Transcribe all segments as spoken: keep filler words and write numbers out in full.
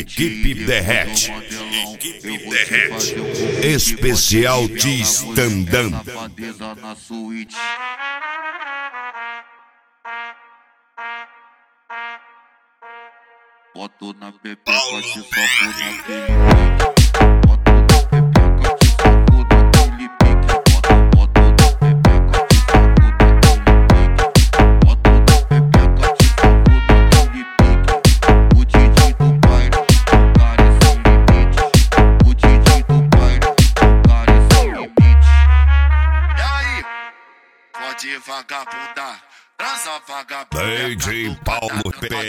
Equipe Derrete. Equipe Derrete. Especial de stand-up. Na suíte. Boto na pepeca, te soco naquele pique. Boto na pepeca, te soco naquele pique. Boto na pepeca, te soco naquele pique. Boto na pepeca, te soco naquele pique. O Didi do baile, cara é sem limite. O Didi do baile, cara é sem limite. E aí, pode vagabundar. Transa vagabunda, D J Paulo P R.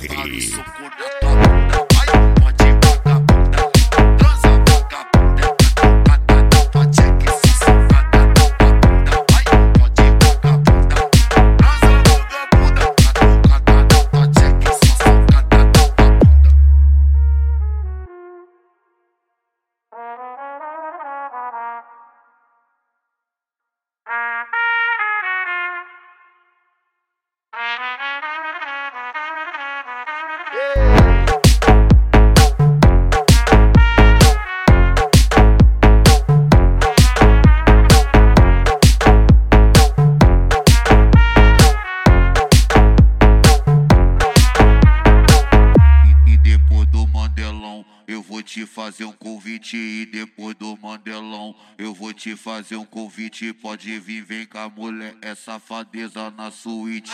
Eu vou te fazer um convite e depois do Mandelão eu vou te fazer um convite. Pode vir, vem cá, mulher, é safadeza na suíte.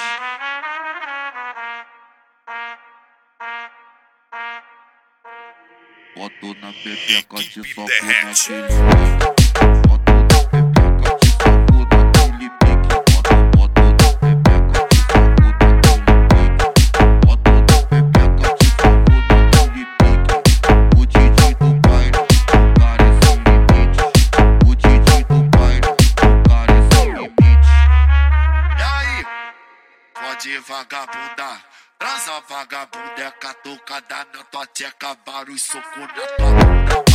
Boto na pepeca, te soco naquele pique. Boto na pepeca, te soco naquele pique. Boto na pepeca, te soco naquele pique. Boto na pepeca, te soco naquele pique. O Didi do baile, cara é sem limite. O Didi do baile, cara é sem limite. E aí, pode vagabundar. Transa vagabunda, é catucada na tua tcheca, vários socos na tua bunda.